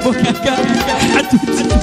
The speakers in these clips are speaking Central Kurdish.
بوكاكا حتوت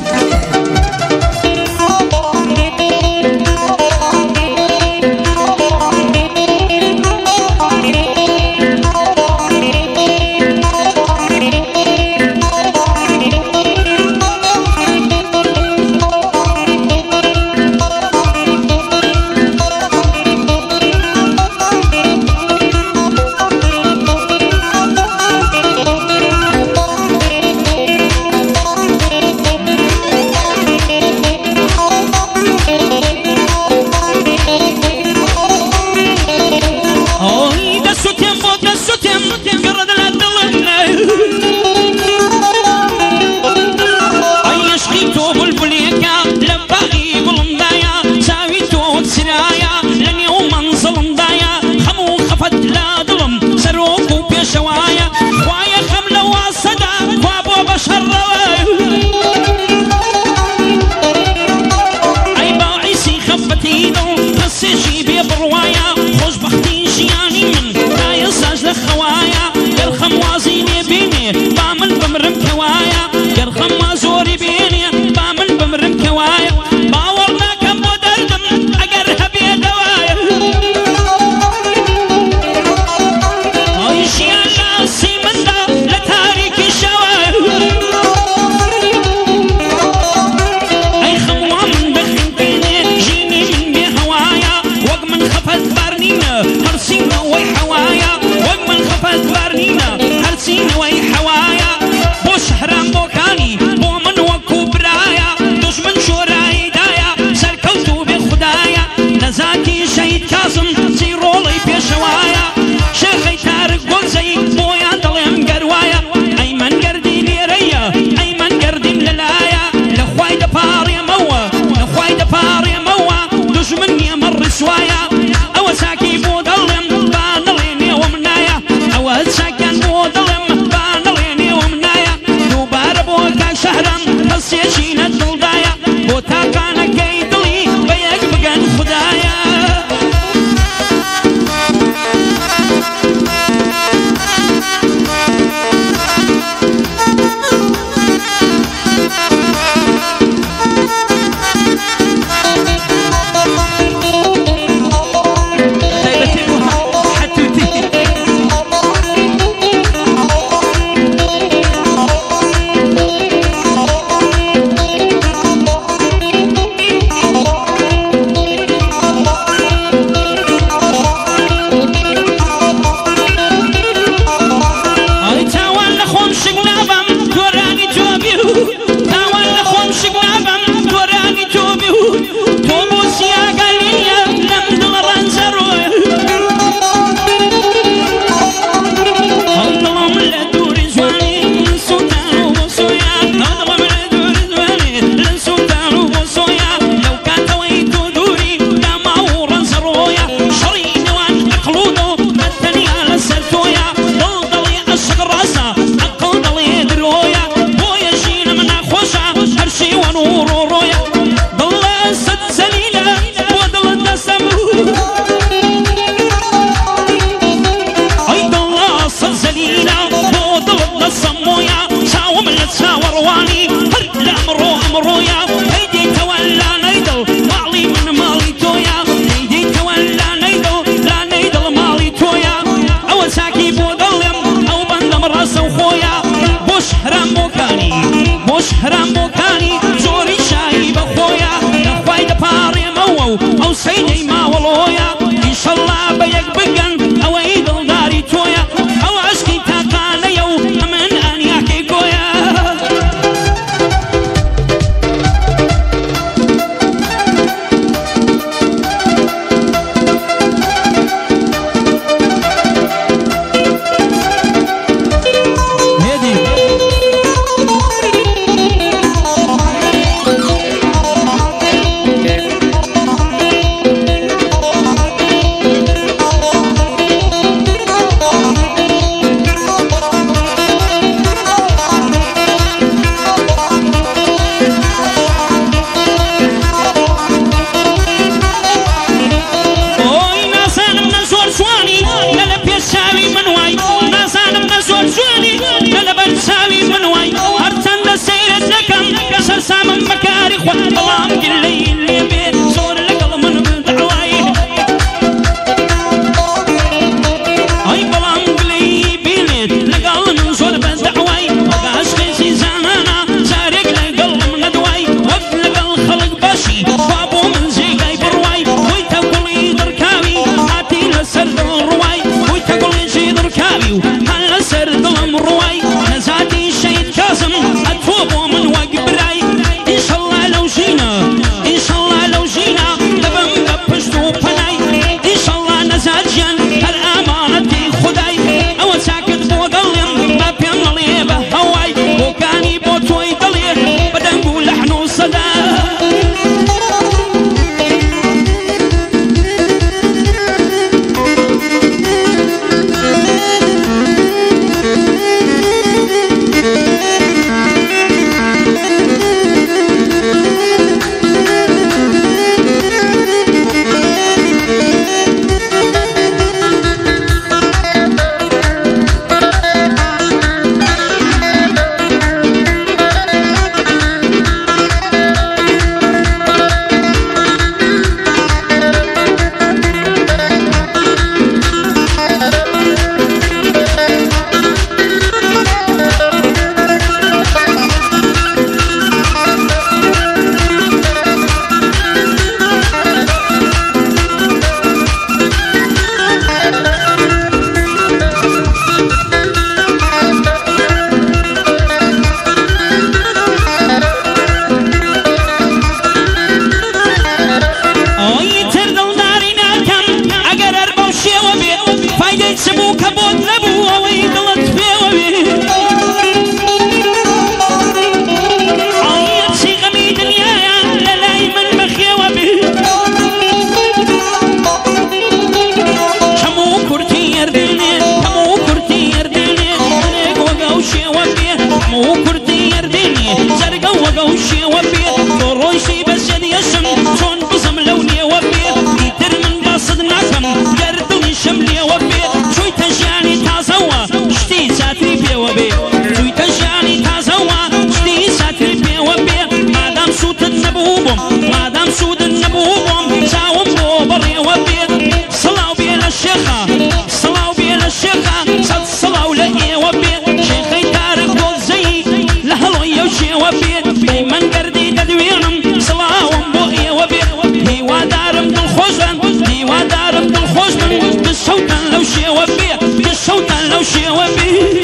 شوابي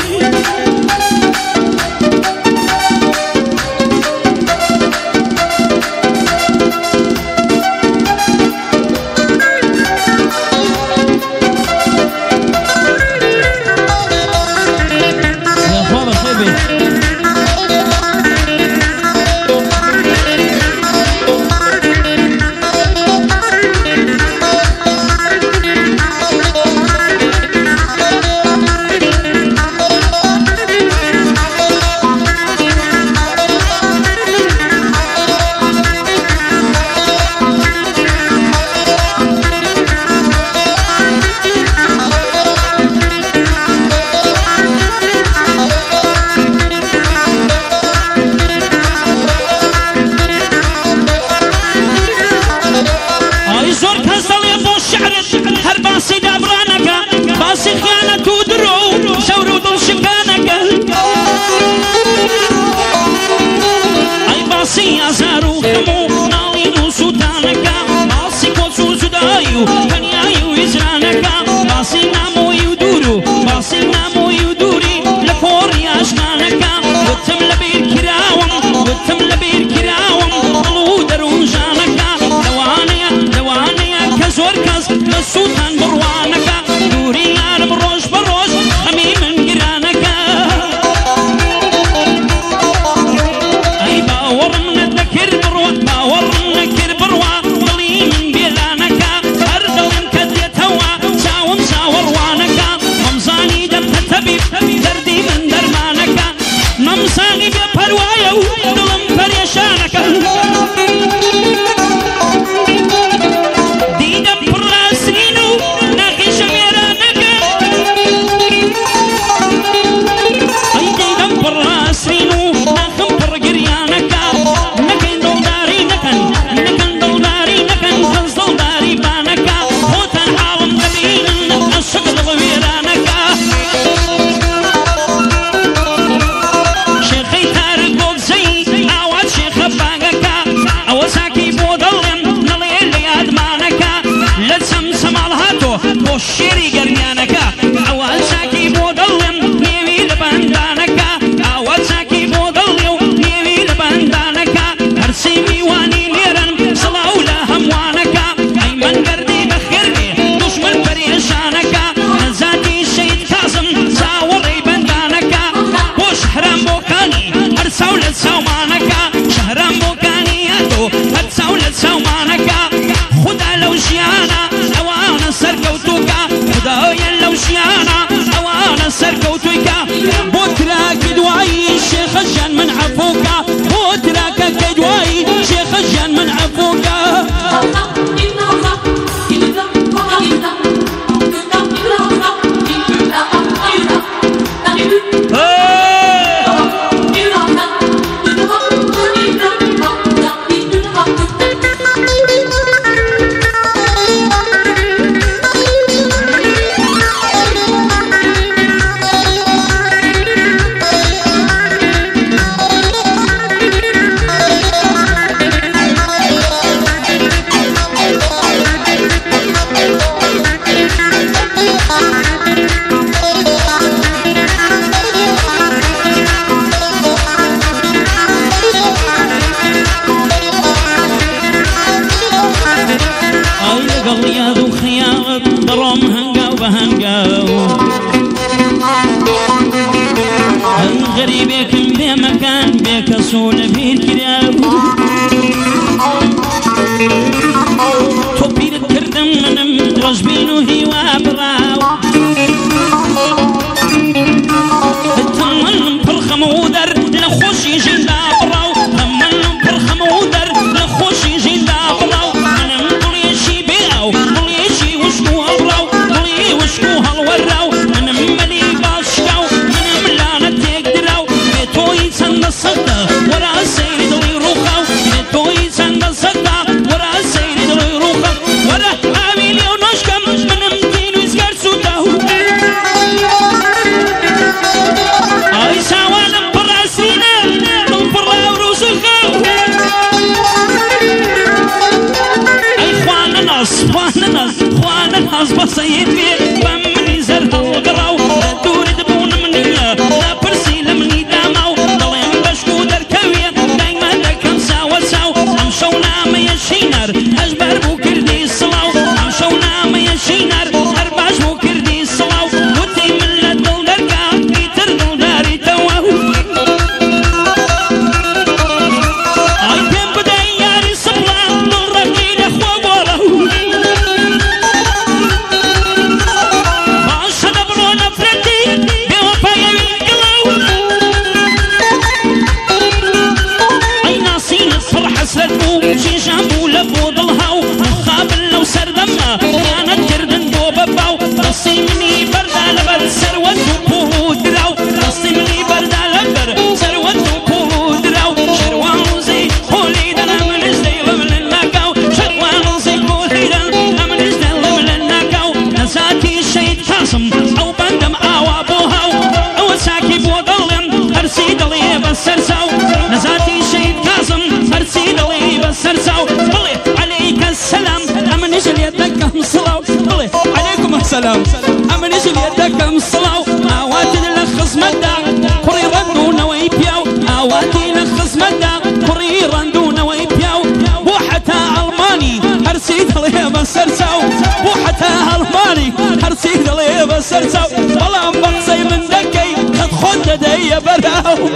سلام أمن يجي يدك مصلاو أواتي لخص مدى كوري رندون ويبياو أواتي لخص مدى كوري رندون ويبياو بوحة ألماني هرسيد ليه بسرساو بوحة ألماني هرسيد ليه بسرساو والله مقصي من دكي خد خد دي براو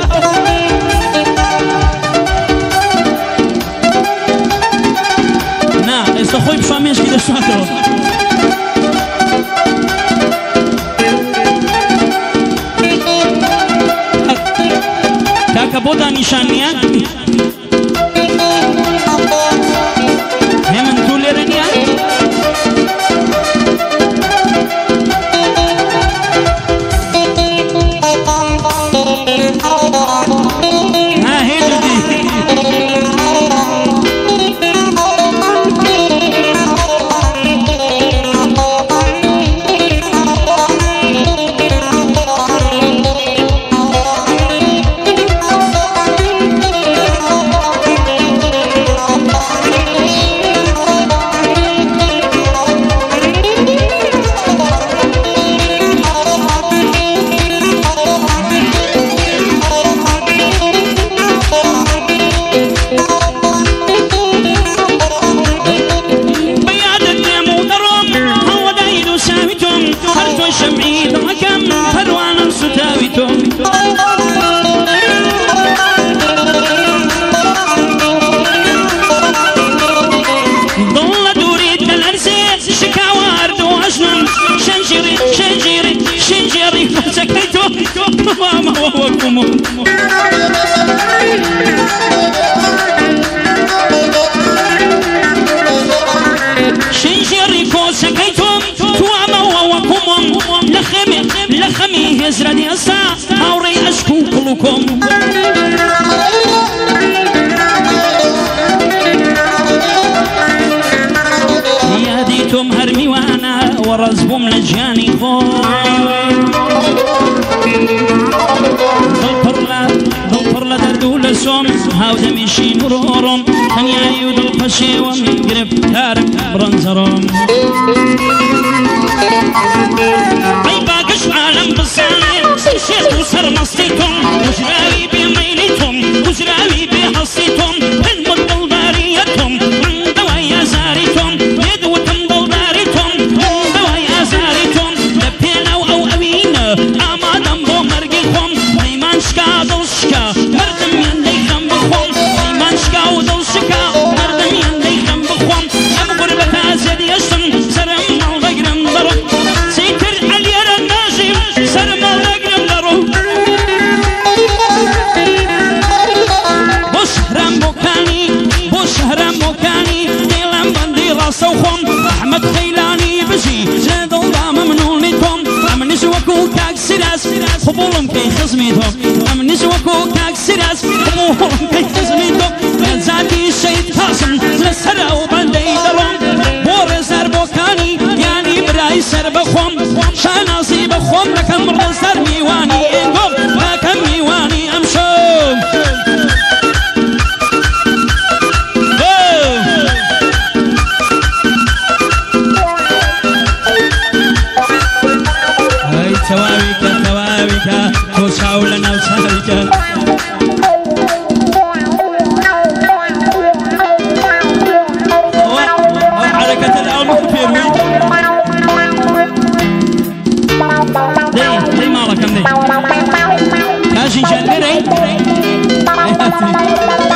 نا استخوي بشاميش كده شاطر كاكا بودا نشانية هم تولي رنيا ها هيدو دي ماما وهوكم شنجريكو سكيتم تواما وهوكم لخمي هزرني أسا أوري أشكو كلكم ياديتم هرمي وانا ورزبهم لجاني ضل دردو لسوم هاو دمشي مرورم هنيا يودل قشي ومن قرب تارك برنزرم عيباقش عالم بصاني شيخ وسر مصيتم وجراوي بميلتم وجراوي بحصيتم المدل باريتم من دوايا زاريتم يدوتم ضل باريتم من دوايا زاريتم لبينا أو أوينا أمادم بو مرقيكم ميمان شكا ضل شكا مردم ينديخم بخوم ميمان شكا وضل شكا مردم ينديخم بخوم أم غربة زيد يشم سرم الغقرم ضرب سيتر عليا الناجم سرم الغقرم ضرب بوشهرم بوكاني ديلم بندي راسوخم أحمد خيلاني بجي زاد الله ممنونيتهم أم نجوكو كاك سراس خبولم كي خزميتهم أم نجوكو كاك سراس خبولم كي خزميتهم لزاكي شيد قاسم لسرا وبندي درم بورزر بوكاني يعني براي سر بخوم شاناسي بخوم لكم رزر ميواني انقم لكم ميواني امشوم ثوابك وشاولنا وشاولك حركة الأول في الويد دي مالك كم دي كاشي شلري